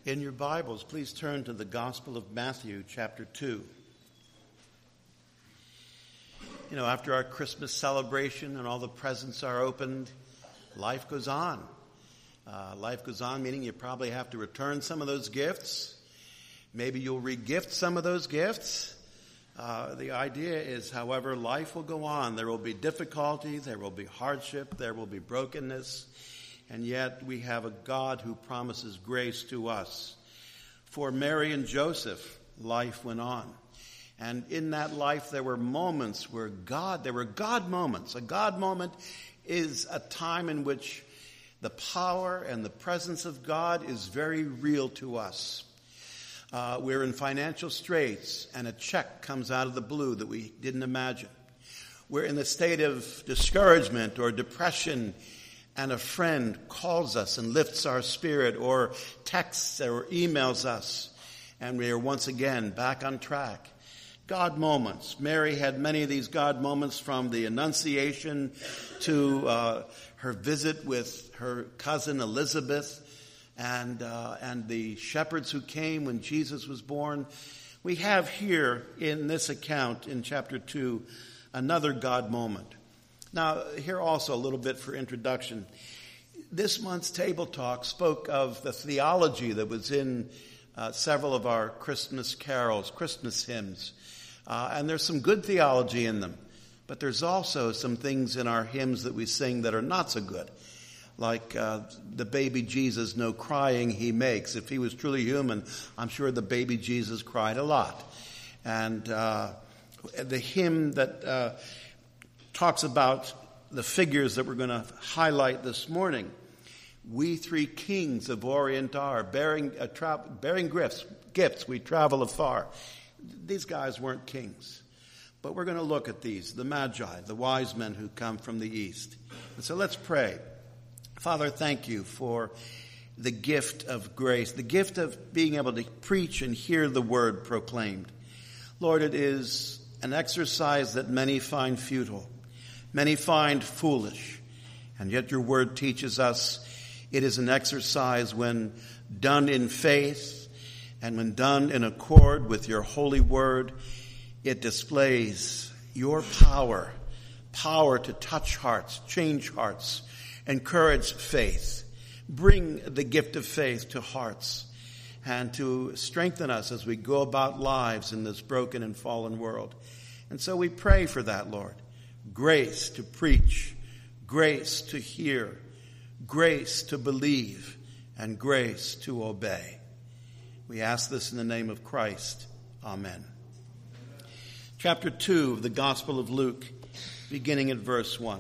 In your Bibles, please turn to the Gospel of Matthew, chapter 2. You know, after our Christmas celebration and all the presents are opened, life goes on. Life goes on, meaning you probably have to return some of those gifts. Maybe you'll re-gift some of those gifts. The idea is, however, life will go on. There will be difficulty, there will be hardship, there will be brokenness. And yet we have a God who promises grace to us. For Mary and Joseph, life went on. And in that life there were moments where there were God moments. A God moment is a time in which the power and the presence of God is very real to us. We're in financial straits and a check comes out of the blue that we didn't imagine. We're in a state of discouragement or depression, and a friend calls us and lifts our spirit, or texts or emails us, and we are once again back on track. God moments. Mary had many of these God moments, from the Annunciation to her visit with her cousin Elizabeth, and the shepherds who came when Jesus was born. We have here in this account in chapter 2 another God moment. Now, here also a little bit for introduction. This month's Table Talk spoke of the theology that was in several of our Christmas carols, Christmas hymns. And there's some good theology in them. But there's also some things in our hymns that we sing that are not so good. Like the baby Jesus, no crying he makes. If he was truly human, I'm sure the baby Jesus cried a lot. And the hymn that talks about the figures that we're going to highlight this morning. We three kings of Orient are, bearing gifts, we travel afar. These guys weren't kings. But we're going to look at these, the Magi, the wise men who come from the east. And so let's pray. Father, thank you for the gift of grace, the gift of being able to preach and hear the word proclaimed. Lord, it is an exercise that many find futile. Many find foolish, and yet your word teaches us it is an exercise when done in faith and when done in accord with your holy word. It displays your power to touch hearts, change hearts, encourage faith, bring the gift of faith to hearts, and to strengthen us as we go about lives in this broken and fallen world. And so we pray for that, Lord. Grace to preach, grace to hear, grace to believe, and grace to obey. We ask this in the name of Christ. Amen. Chapter 2 of the Gospel of Luke, beginning at verse 1.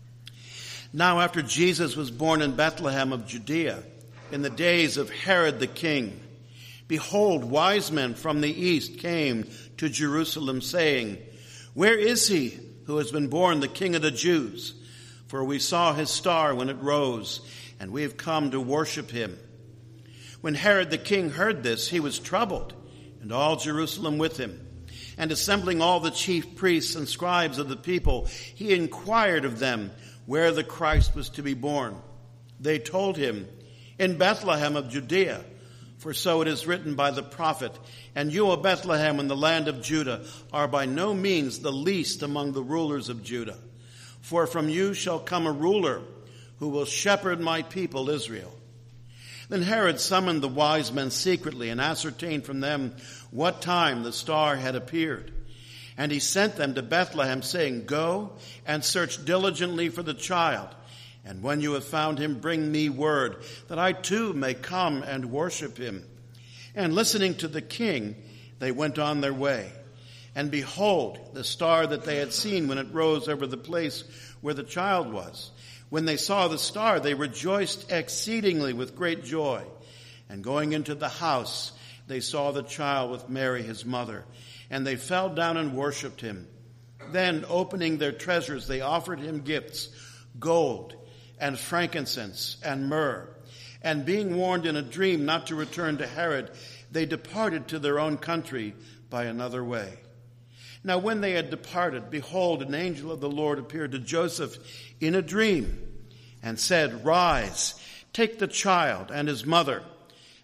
Now after Jesus was born in Bethlehem of Judea, in the days of Herod the king, behold, wise men from the east came to Jerusalem, saying, Where is he who has been born the King of the Jews? For we saw his star when it rose, and we have come to worship him. When Herod the king heard this, he was troubled, and all Jerusalem with him. And assembling all the chief priests and scribes of the people, he inquired of them where the Christ was to be born. They told him, In Bethlehem of Judea, for so it is written by the prophet, And you, O Bethlehem, in the land of Judah, are by no means the least among the rulers of Judah. For from you shall come a ruler who will shepherd my people Israel. Then Herod summoned the wise men secretly and ascertained from them what time the star had appeared. And he sent them to Bethlehem, saying, Go and search diligently for the child. And when you have found him, bring me word, that I too may come and worship him. And listening to the king, they went on their way. And behold, the star that they had seen when it rose over the place where the child was. When they saw the star, they rejoiced exceedingly with great joy. And going into the house, they saw the child with Mary his mother. And they fell down and worshipped him. Then, opening their treasures, they offered him gifts, gold and frankincense and myrrh. And being warned in a dream not to return to Herod, they departed to their own country by another way. Now when they had departed, behold, an angel of the Lord appeared to Joseph in a dream and said, Rise, take the child and his mother,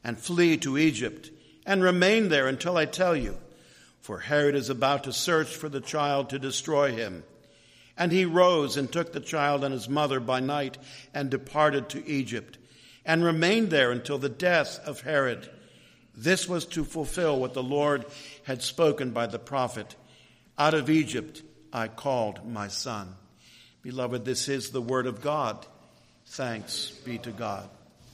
and flee to Egypt, and remain there until I tell you. For Herod is about to search for the child to destroy him. And he rose and took the child and his mother by night and departed to Egypt, and remained there until the death of Herod. This was to fulfill what the Lord had spoken by the prophet. Out of Egypt I called my son. Beloved, this is the word of God. Thanks be to God.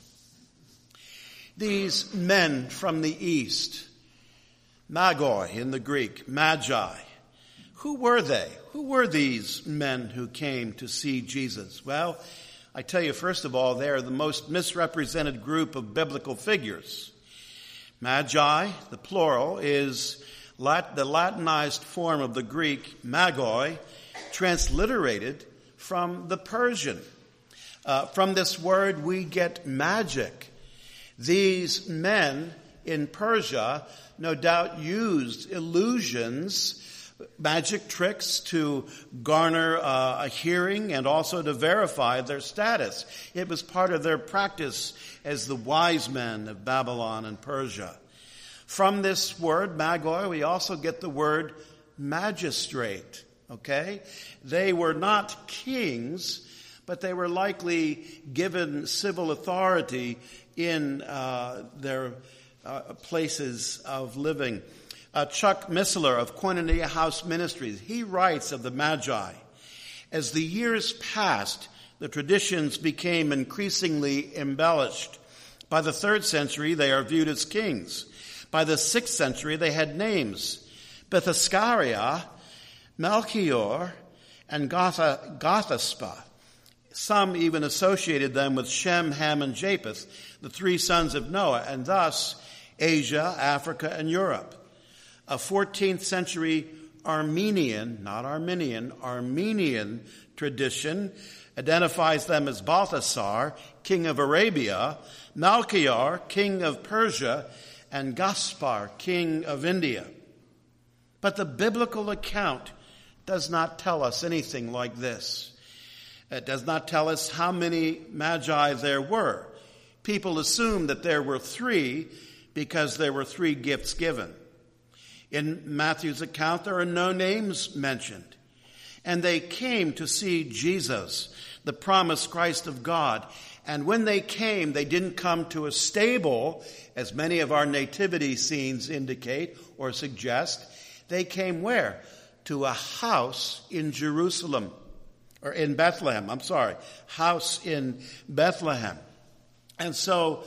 These men from the east, magoi in the Greek, magi, who were they? Who were these men who came to see Jesus? Well, I tell you, first of all, they are the most misrepresented group of biblical figures. Magi, the plural, is the Latinized form of the Greek magoi, transliterated from the Persian. From this word we get magic. These men in Persia no doubt used illusions, magic tricks to garner a hearing and also to verify their status. It was part of their practice as the wise men of Babylon and Persia. From this word, magoi, we also get the word magistrate, okay? They were not kings, but they were likely given civil authority in their places of living. Chuck Missler of Koinonia House Ministries, he writes of the Magi, as the years passed, the traditions became increasingly embellished. By the 3rd century, they are viewed as kings. By the 6th century, they had names: Bethaskariah, Melchior, and Gothaspa. Some even associated them with Shem, Ham, and Japheth, the 3 sons of Noah, and thus Asia, Africa, and Europe. A 14th century Armenian tradition identifies them as Balthasar, king of Arabia, Melchior, king of Persia, and Gaspar, king of India. But the biblical account does not tell us anything like this. It does not tell us how many magi there were. People assume that there were 3 because there were 3 gifts given. In Matthew's account, there are no names mentioned. And they came to see Jesus, the promised Christ of God. And when they came, they didn't come to a stable, as many of our nativity scenes indicate or suggest. They came where? To a house in Jerusalem. Or in Bethlehem, house in Bethlehem. And so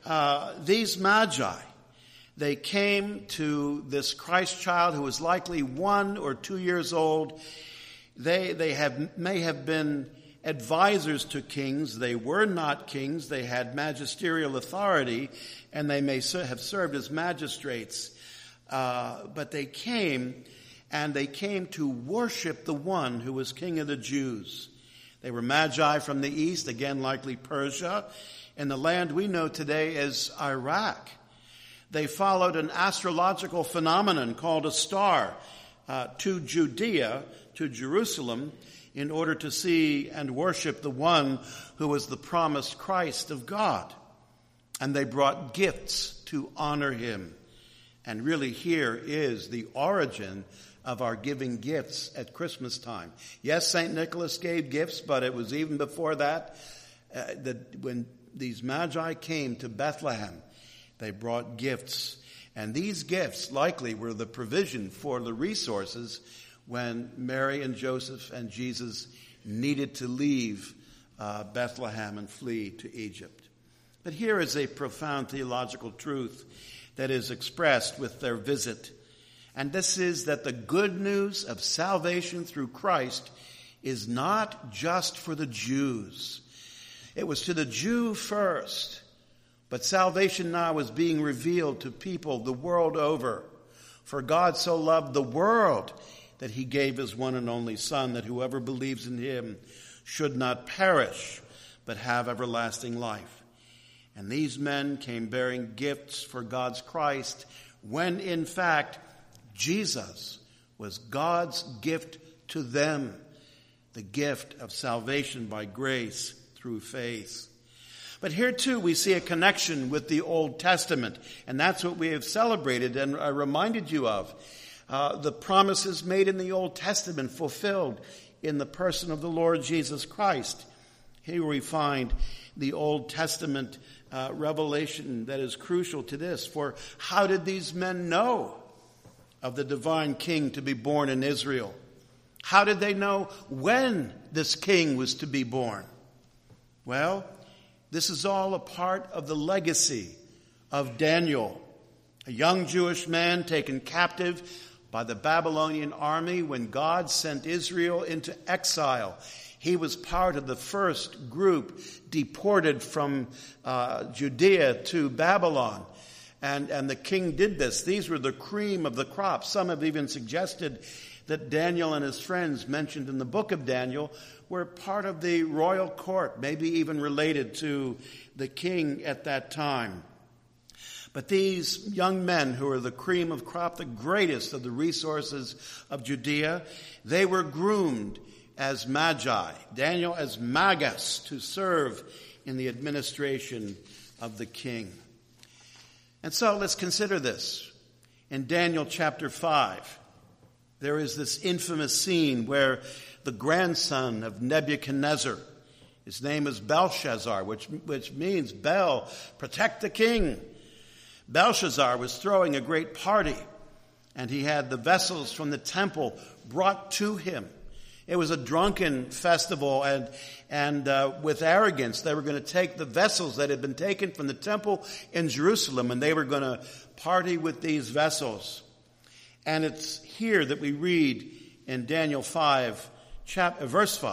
these magi, they came to this Christ child who was likely 1 or 2 years old. They may have been advisors to kings. They were not kings. They had magisterial authority, and they may have served as magistrates. But they came, and they came to worship the one who was King of the Jews. They were magi from the east, again likely Persia, in the land we know today as Iraq. They followed an astrological phenomenon called a star to Judea, to Jerusalem, in order to see and worship the one who was the promised Christ of God. And they brought gifts to honor him. And really here is the origin of our giving gifts at Christmas time. Yes, St. Nicholas gave gifts, but it was even before that, when these magi came to Bethlehem, they brought gifts. And these gifts likely were the provision for the resources when Mary and Joseph and Jesus needed to leave Bethlehem and flee to Egypt. But here is a profound theological truth that is expressed with their visit. And this is that the good news of salvation through Christ is not just for the Jews. It was to the Jew first, but salvation now is being revealed to people the world over. For God so loved the world that he gave his one and only Son, that whoever believes in him should not perish, but have everlasting life. And these men came bearing gifts for God's Christ, when in fact Jesus was God's gift to them, the gift of salvation by grace through faith. But here too we see a connection with the Old Testament, and that's what we have celebrated and I reminded you of. The promises made in the Old Testament fulfilled in the person of the Lord Jesus Christ. Here we find the Old Testament revelation that is crucial to this. For how did these men know of the divine king to be born in Israel? How did they know when this king was to be born? Well, this is all a part of the legacy of Daniel, a young Jewish man taken captive by the Babylonian army when God sent Israel into exile. He was part of the first group deported from Judea to Babylon. And the king did this. These were the cream of the crop. Some have even suggested that Daniel and his friends mentioned in the book of Daniel were part of the royal court, maybe even related to the king at that time. But these young men who are the cream of crop, the greatest of the resources of Judea, they were groomed as magi, Daniel as magus, to serve in the administration of the king. And so let's consider this. In Daniel chapter 5, there is this infamous scene where the grandson of Nebuchadnezzar, his name is Belshazzar, which means Bel, protect the king. Belshazzar was throwing a great party, and he had the vessels from the temple brought to him. It was a drunken festival, and with arrogance, they were going to take the vessels that had been taken from the temple in Jerusalem, and they were going to party with these vessels. And it's here that we read in Daniel 5, chapter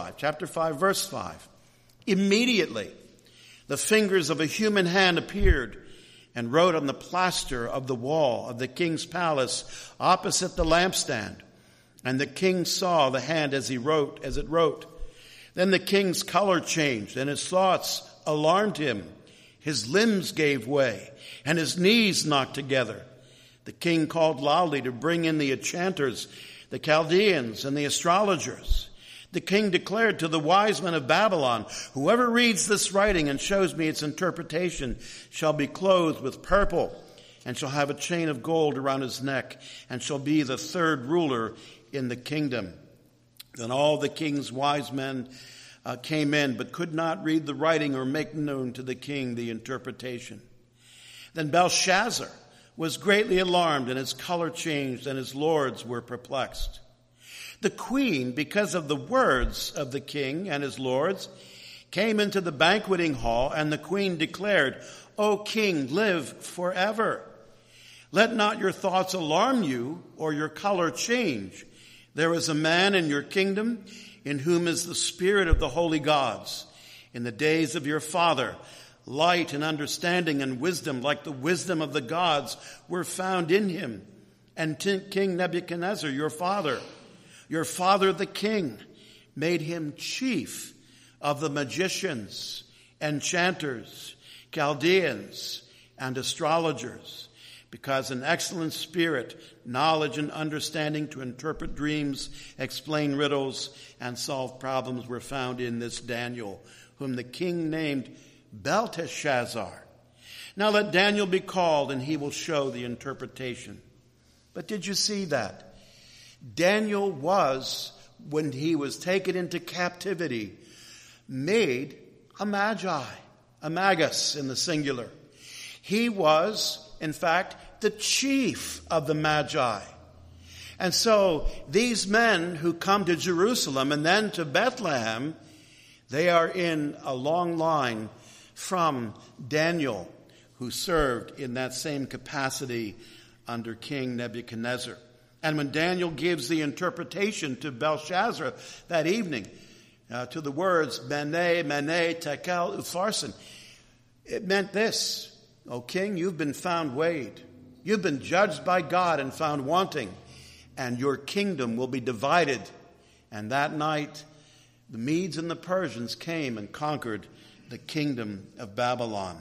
5, verse 5. Immediately, the fingers of a human hand appeared and wrote on the plaster of the wall of the king's palace opposite the lampstand. And the king saw the hand as it wrote. Then the king's color changed, and his thoughts alarmed him. His limbs gave way, and his knees knocked together. The king called loudly to bring in the enchanters, the Chaldeans, and the astrologers. The king declared to the wise men of Babylon, whoever reads this writing and shows me its interpretation shall be clothed with purple, and shall have a chain of gold around his neck, and shall be the third ruler in the kingdom. Then all the king's wise men came in, but could not read the writing or make known to the king the interpretation. Then Belshazzar was greatly alarmed, and his color changed, and his lords were perplexed. The queen, because of the words of the king and his lords, came into the banqueting hall, and the queen declared, O king, live forever. Let not your thoughts alarm you, or your color change. There is a man in your kingdom in whom is the spirit of the holy gods. In the days of your father, light and understanding and wisdom, like the wisdom of the gods, were found in him. And King Nebuchadnezzar, your father the king, made him chief of the magicians, enchanters, Chaldeans, and astrologers, because an excellent spirit, knowledge and understanding to interpret dreams, explain riddles, and solve problems were found in this Daniel, whom the king named Belteshazzar. Now let Daniel be called, and he will show the interpretation. But did you see that? Daniel was, when he was taken into captivity, made a magi, a magus in the singular. He was, in fact, the chief of the magi. And so these men who come to Jerusalem and then to Bethlehem, they are in a long line from Daniel, who served in that same capacity under King Nebuchadnezzar. And when Daniel gives the interpretation to Belshazzar that evening, to the words, Mene, Mene, Tekel, Upharsin, it meant this: O king, you've been found weighed. You've been judged by God and found wanting, and your kingdom will be divided. And that night, the Medes and the Persians came and conquered the kingdom of Babylon.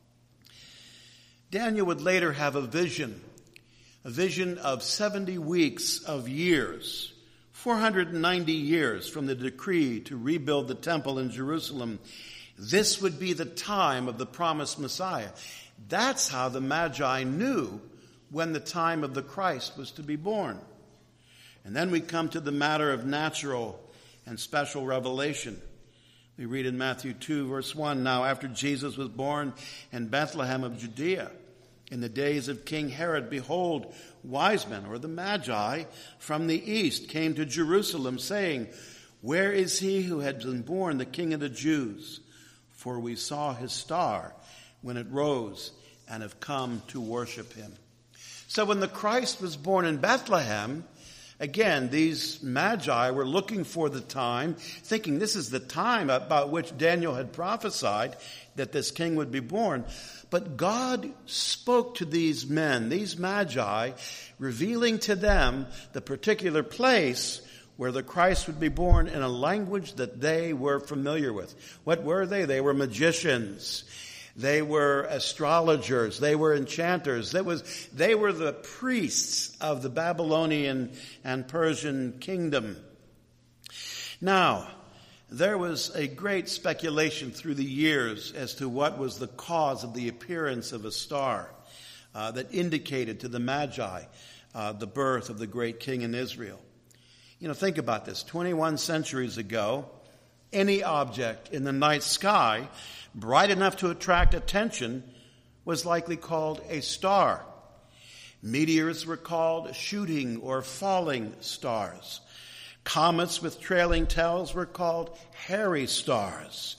Daniel would later have a vision of 70 weeks of years, 490 years from the decree to rebuild the temple in Jerusalem. This would be the time of the promised Messiah. That's how the Magi knew when the time of the Christ was to be born. And then we come to the matter of natural and special revelation. We read in Matthew 2, verse 1, "Now after Jesus was born in Bethlehem of Judea, in the days of King Herod, behold, wise men," or the Magi, "from the east came to Jerusalem, saying, Where is he who had been born the King of the Jews? For we saw his star when it rose and have come to worship him." So when the Christ was born in Bethlehem, again, these Magi were looking for the time, thinking this is the time about which Daniel had prophesied that this king would be born. But God spoke to these men, these Magi, revealing to them the particular place where the Christ would be born in a language that they were familiar with. What were they? They were magicians. They were astrologers. They were enchanters. They were the priests of the Babylonian and Persian kingdom. Now, there was a great speculation through the years as to what was the cause of the appearance of a star that indicated to the Magi the birth of the great king in Israel. Think about this. 21 centuries ago, any object in the night sky bright enough to attract attention was likely called a star. Meteors were called shooting or falling stars. Comets with trailing tails were called hairy stars.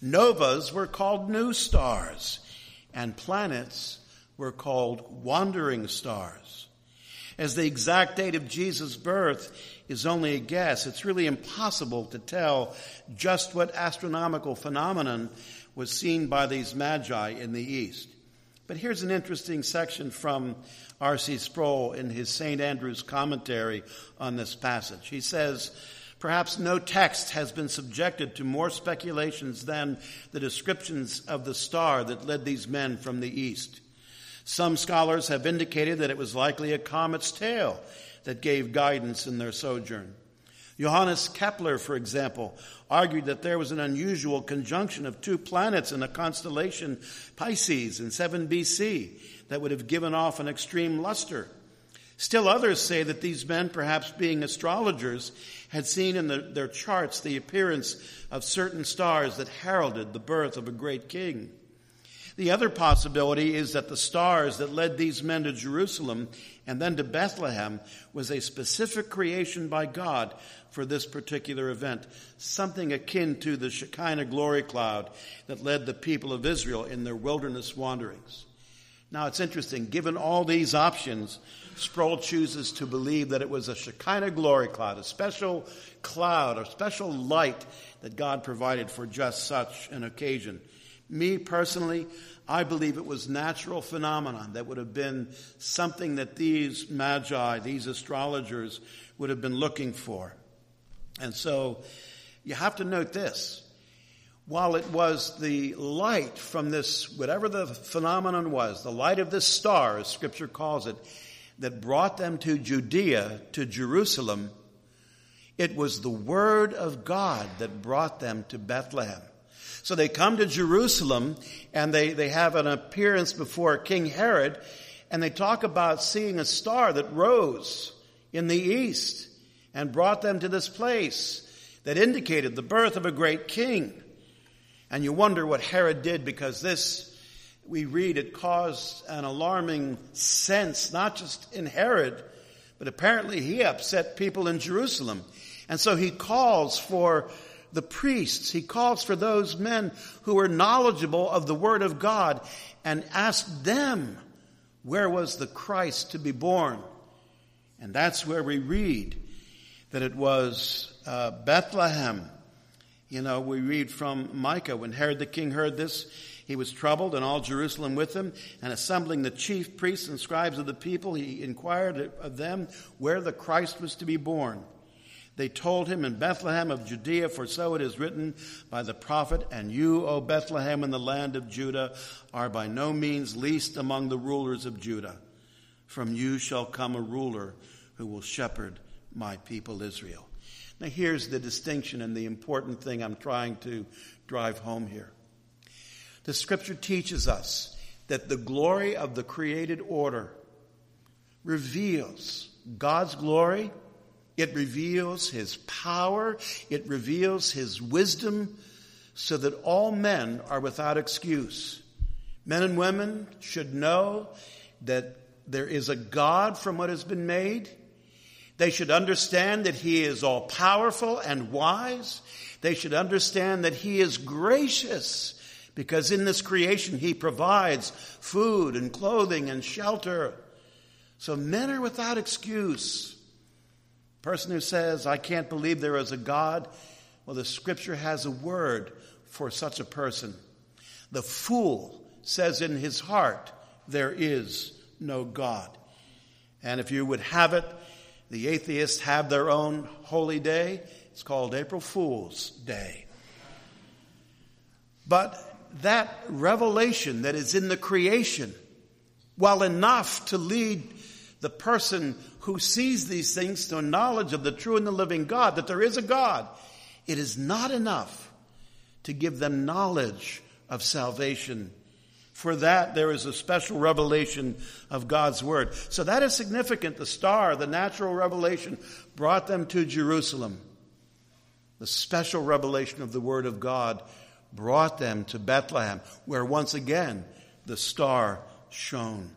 Novas were called new stars. And planets were called wandering stars. As the exact date of Jesus' birth is only a guess, it's really impossible to tell just what astronomical phenomenon was seen by these Magi in the East. But here's an interesting section from R.C. Sproul in his St. Andrew's commentary on this passage. He says, "Perhaps no text has been subjected to more speculations than the descriptions of the star that led these men from the East. Some scholars have indicated that it was likely a comet's tail that gave guidance in their sojourn. Johannes Kepler, for example, argued that there was an unusual conjunction of two planets in the constellation Pisces in 7 BC that would have given off an extreme luster. Still others say that these men, perhaps being astrologers, had seen in their charts the appearance of certain stars that heralded the birth of a great king. The other possibility is that the stars that led these men to Jerusalem and then to Bethlehem was a specific creation by God for this particular event, something akin to the Shekinah glory cloud that led the people of Israel in their wilderness wanderings. Now it's interesting, given all these options, Sproul chooses to believe that it was a Shekinah glory cloud, a special cloud, a special light that God provided for just such an occasion. Me personally, I believe it was natural phenomenon that would have been something that these Magi, these astrologers, would have been looking for. And so you have to note this. While it was the light from this, whatever the phenomenon was, the light of this star, as Scripture calls it, that brought them to Judea, to Jerusalem, it was the Word of God that brought them to Bethlehem. So they come to Jerusalem and they have an appearance before King Herod, and they talk about seeing a star that rose in the east and brought them to this place that indicated the birth of a great king. And you wonder what Herod did, because this, we read, it caused an alarming sense, not just in Herod, but apparently he upset people in Jerusalem. And so he calls for the priests, he calls for those men who were knowledgeable of the Word of God and asked them, where was the Christ to be born? And that's where we read that it was Bethlehem. We read from Micah, when Herod the king heard this, he was troubled, and all Jerusalem with him, and assembling the chief priests and scribes of the people, he inquired of them where the Christ was to be born. They told him, in Bethlehem of Judea, for so it is written by the prophet, and you, O Bethlehem, in the land of Judah, are by no means least among the rulers of Judah. From you shall come a ruler who will shepherd my people Israel. Now here's the distinction and the important thing I'm trying to drive home here. The scripture teaches us that the glory of the created order reveals God's glory. It reveals his power. It reveals his wisdom so that all men are without excuse. Men and women should know that there is a God from what has been made. They should understand that he is all powerful and wise. They should understand that he is gracious because in this creation he provides food and clothing and shelter. So men are without excuse. Person who says, I can't believe there is a God, well, the scripture has a word for such a person. The fool says in his heart, there is no God. And if you would have it, the atheists have their own holy day. It's called April Fool's Day. But that revelation that is in the creation, while enough to lead the person who sees these things to a knowledge of the true and the living God, that there is a God, it is not enough to give them knowledge of salvation. For that, there is a special revelation of God's word. So that is significant. The star, the natural revelation, brought them to Jerusalem. The special revelation of the word of God brought them to Bethlehem, where once again the star shone.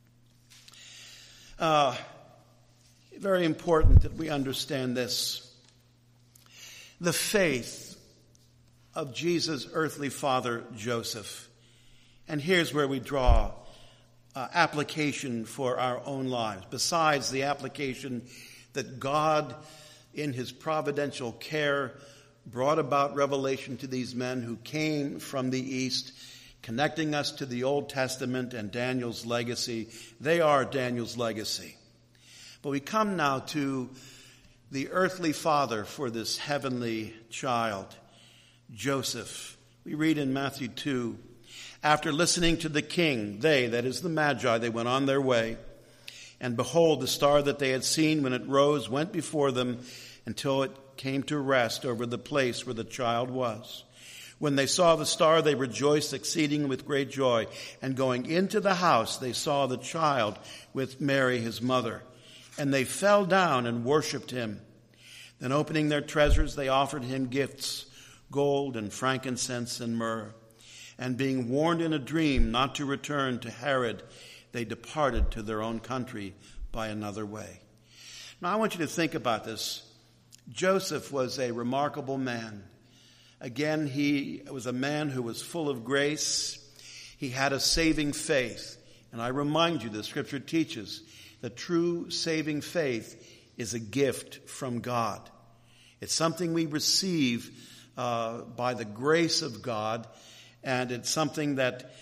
Very important that we understand this. The faith of Jesus' earthly father, Joseph. And here's where we draw application for our own lives. Besides the application that God, in his providential care, brought about revelation to these men who came from the East, connecting us to the Old Testament and Daniel's legacy. They are Daniel's legacy. But we come now to the earthly father for this heavenly child, Joseph. We read in Matthew 2, after listening to the king, they, that is the Magi, they went on their way. And behold, the star that they had seen when it rose went before them until it came to rest over the place where the child was. When they saw the star, they rejoiced exceeding with great joy. And going into the house, they saw the child with Mary, his mother. And they fell down and worshipped him. Then opening their treasures, they offered him gifts, gold and frankincense and myrrh. And being warned in a dream not to return to Herod, they departed to their own country by another way. Now I want you to think about this. Joseph was a remarkable man. Again, he was a man who was full of grace. He had a saving faith. And I remind you, the scripture teaches that true saving faith is a gift from God. It's something we receive by the grace of God. And it's something that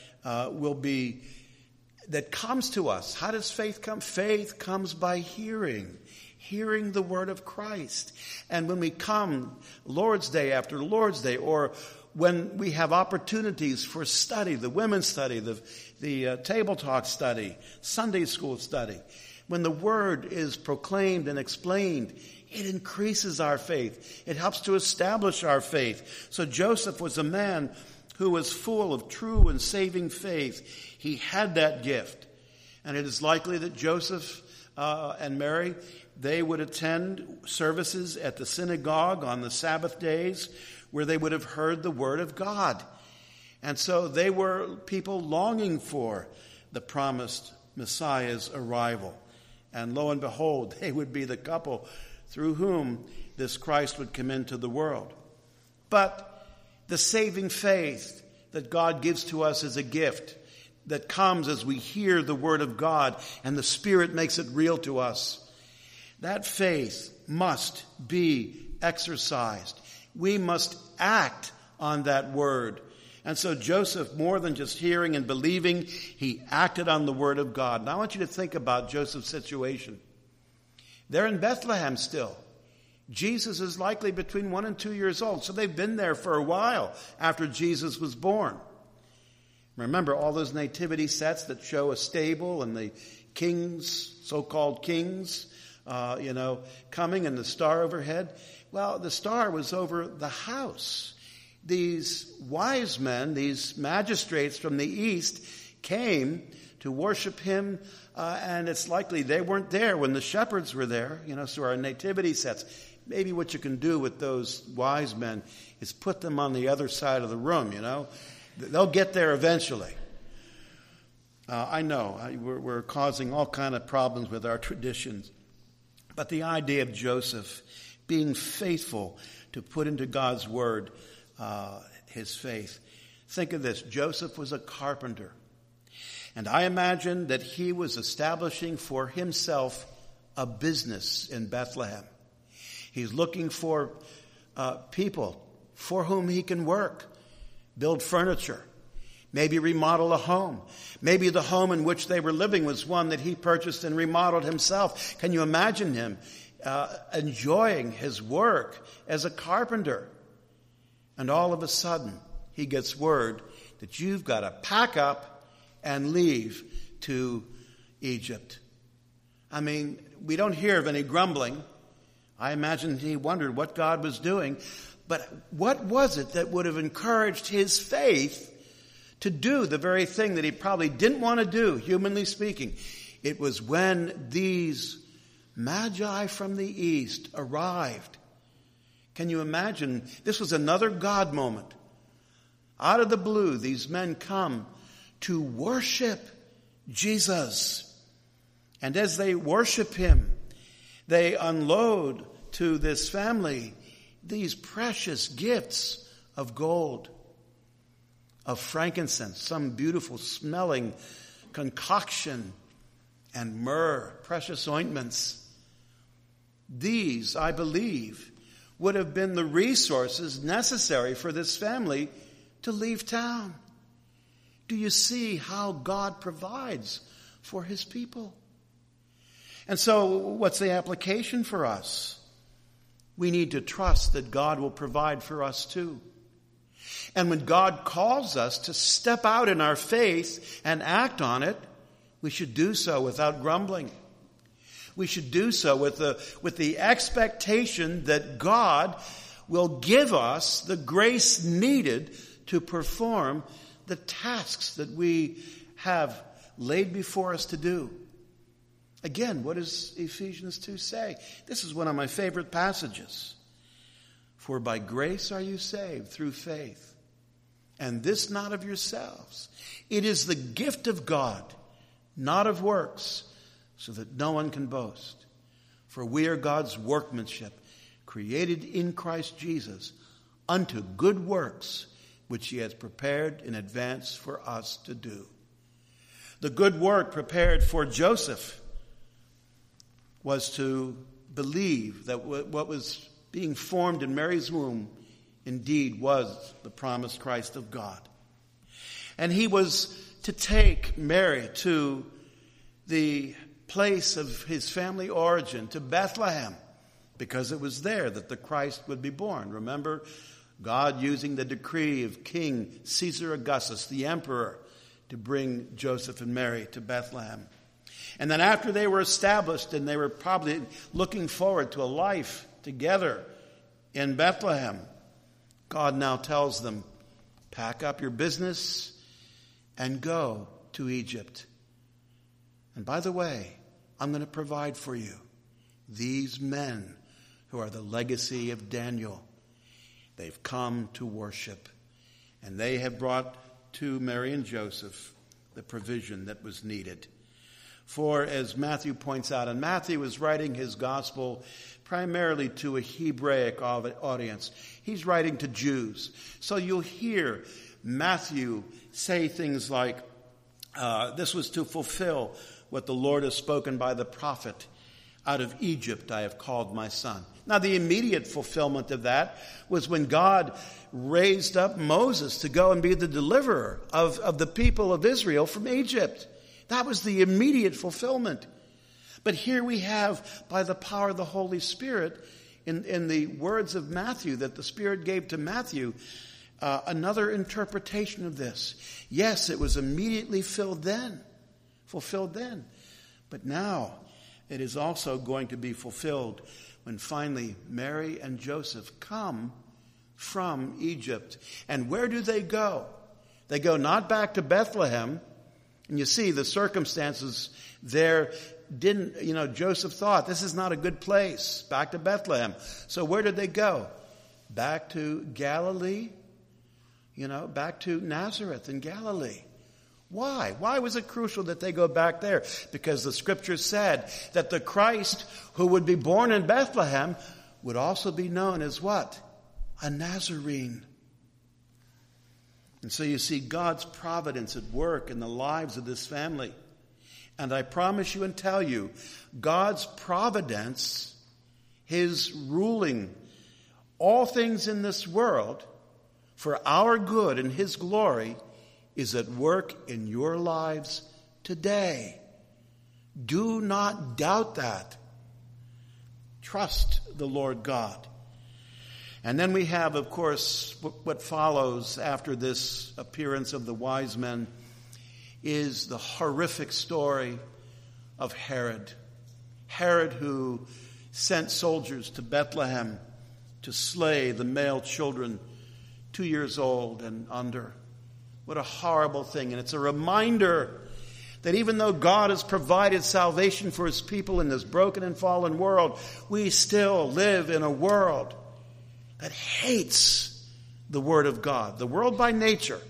that comes to us. How does faith come? Faith comes by hearing the word of Christ. And when we come Lord's Day after Lord's Day, or when we have opportunities for study, the women's study, the table talk study, Sunday school study, when the word is proclaimed and explained, it increases our faith. It helps to establish our faith. So Joseph was a man who was full of true and saving faith. He had that gift. And it is likely that Joseph and Mary, they would attend services at the synagogue on the Sabbath days where they would have heard the word of God. And so they were people longing for the promised Messiah's arrival. And lo and behold, they would be the couple through whom this Christ would come into the world. But the saving faith that God gives to us is a gift that comes as we hear the word of God and the Spirit makes it real to us. That faith must be exercised. We must act on that word. And so Joseph, more than just hearing and believing, he acted on the word of God. Now I want you to think about Joseph's situation. They're in Bethlehem still. Jesus is likely between 1 and 2 years old. So they've been there for a while after Jesus was born. Remember all those nativity sets that show a stable and the kings, so-called kings, coming and the star overhead. Well, the star was over the house. these wise men, these magistrates from the east, came to worship him, and it's likely they weren't there when the shepherds were there, so our nativity sets. Maybe what you can do with those wise men is put them on the other side of the room, They'll get there eventually. I know we're causing all kind of problems with our traditions, but the idea of Joseph being faithful to put into God's word his faith. Think of this. Joseph was a carpenter. And I imagine that he was establishing for himself a business in Bethlehem. He's looking for people for whom he can work, build furniture, maybe remodel a home. Maybe the home in which they were living was one that he purchased and remodeled himself. Can you imagine him enjoying his work as a carpenter? And all of a sudden, he gets word that you've got to pack up and leave to Egypt. I mean, we don't hear of any grumbling. I imagine he wondered what God was doing. But what was it that would have encouraged his faith to do the very thing that he probably didn't want to do, humanly speaking? It was when these magi from the east arrived. Can you imagine? This was another God moment. Out of the blue, these men come to worship Jesus. And as they worship him, they unload to this family these precious gifts of gold, of frankincense, some beautiful smelling concoction, and myrrh, precious ointments. These, I believe, would have been the resources necessary for this family to leave town. Do you see how God provides for his people? And so what's the application for us? We need to trust that God will provide for us too. And when God calls us to step out in our faith and act on it, we should do so without grumbling. We should do so with the expectation that God will give us the grace needed to perform the tasks that we have laid before us to do. Again, what does Ephesians 2 say? This is one of my favorite passages. For by grace are you saved through faith, and this not of yourselves. It is the gift of God, not of works, so that no one can boast. For we are God's workmanship, created in Christ Jesus, unto good works, which he has prepared in advance for us to do. The good work prepared for Joseph was to believe that what was being formed in Mary's womb indeed was the promised Christ of God. And he was to take Mary to the place of his family origin, to Bethlehem, because it was there that the Christ would be born. Remember, God using the decree of King Caesar Augustus, the emperor, to bring Joseph and Mary to Bethlehem. And then after they were established, and they were probably looking forward to a life together in Bethlehem, God now tells them, pack up your business and go to Egypt. And by the way, I'm going to provide for you these men who are the legacy of Daniel. They've come to worship, and they have brought to Mary and Joseph the provision that was needed. For as Matthew points out, and Matthew is writing his gospel primarily to a Hebraic audience. He's writing to Jews. So you'll hear Matthew say things like, this was to fulfill what the Lord has spoken by the prophet. Out of Egypt I have called my son. Now the immediate fulfillment of that was when God raised up Moses to go and be the deliverer of the people of Israel from Egypt. That was the immediate fulfillment. But here we have, by the power of the Holy Spirit, in the words of Matthew that the Spirit gave to Matthew, another interpretation of this. Yes, it was immediately fulfilled then. But now it is also going to be fulfilled when finally Mary and Joseph come from Egypt. And where do they go? They go not back to Bethlehem. And you see the circumstances there didn't, Joseph thought this is not a good place, back to Bethlehem. So where did they go? Back to Galilee, back to Nazareth in Galilee. Why? Why was it crucial that they go back there? Because the scripture said that the Christ who would be born in Bethlehem would also be known as what? A Nazarene. And so you see God's providence at work in the lives of this family. And I promise you and tell you, God's providence, His ruling all things in this world for our good and His glory, is at work in your lives today. Do not doubt that. Trust the Lord God. And then we have, of course, what follows after this appearance of the wise men is the horrific story of Herod. Herod, who sent soldiers to Bethlehem to slay the male children 2 years old and under. What a horrible thing. And it's a reminder that even though God has provided salvation for His people in this broken and fallen world, we still live in a world that hates the Word of God. The world by nature,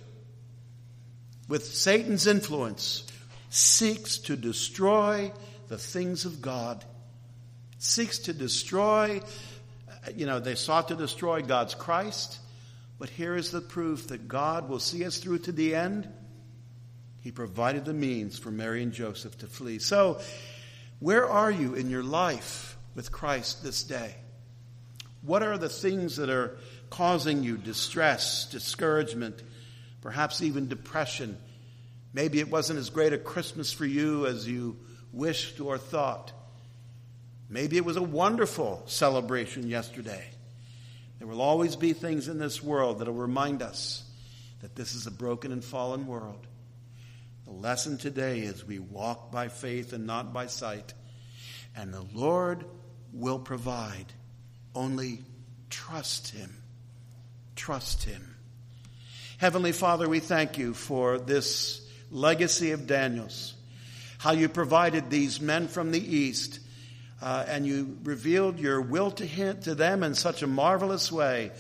with Satan's influence, seeks to destroy the things of God. It seeks to destroy, they sought to destroy God's Christ. But here is the proof that God will see us through to the end. He provided the means for Mary and Joseph to flee. So, where are you in your life with Christ this day? What are the things that are causing you distress, discouragement, perhaps even depression? Maybe it wasn't as great a Christmas for you as you wished or thought. Maybe it was a wonderful celebration yesterday. There will always be things in this world that will remind us that this is a broken and fallen world. The lesson today is we walk by faith and not by sight. And the Lord will provide. Only trust Him. Trust Him. Heavenly Father, we thank You for this legacy of Daniel's. How You provided these men from the east. And You revealed Your will to them in such a marvelous way.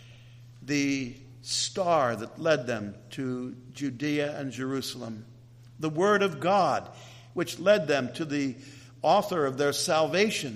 The star that led them to Judea and Jerusalem. The Word of God, which led them to the author of their salvation.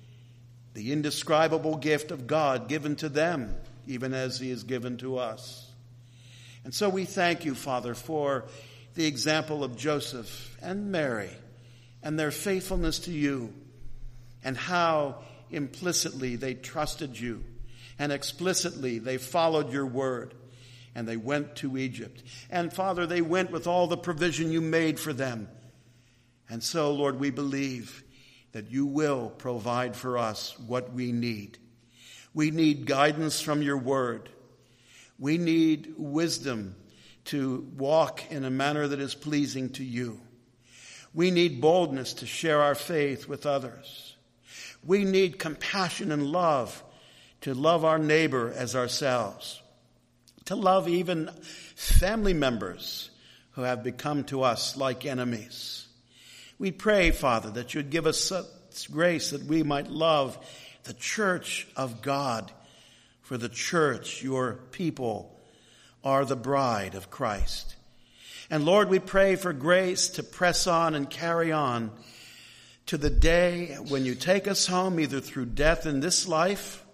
The indescribable gift of God given to them, even as He is given to us. And so we thank You, Father, for the example of Joseph and Mary and their faithfulness to You, and how implicitly they trusted You and explicitly they followed Your word, and they went to Egypt. And Father, they went with all the provision You made for them. And so, Lord, we believe that You will provide for us what we need. We need guidance from Your word. We need wisdom to walk in a manner that is pleasing to You. We need boldness to share our faith with others. We need compassion and love to love our neighbor as ourselves. To love even family members who have become to us like enemies. We pray, Father, that You'd give us such grace that we might love the church of God. For the church, Your people, are the bride of Christ. And Lord, we pray for grace to press on and carry on to the day when You take us home, either through death in this life,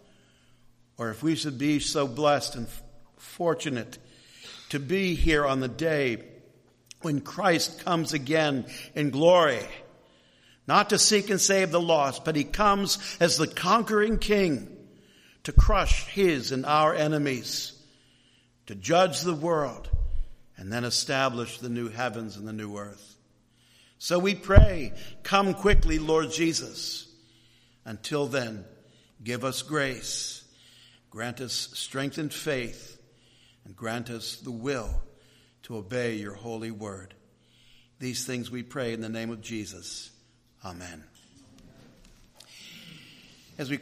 or if we should be so blessed and fortunate to be here on the day when Christ comes again in glory, not to seek and save the lost, but He comes as the conquering King to crush His and our enemies, to judge the world, and then establish the new heavens and the new earth. So we pray, come quickly, Lord Jesus. Until then, give us grace, grant us strengthened faith, and grant us the will to obey Your holy word. These things we pray in the name of Jesus. Amen.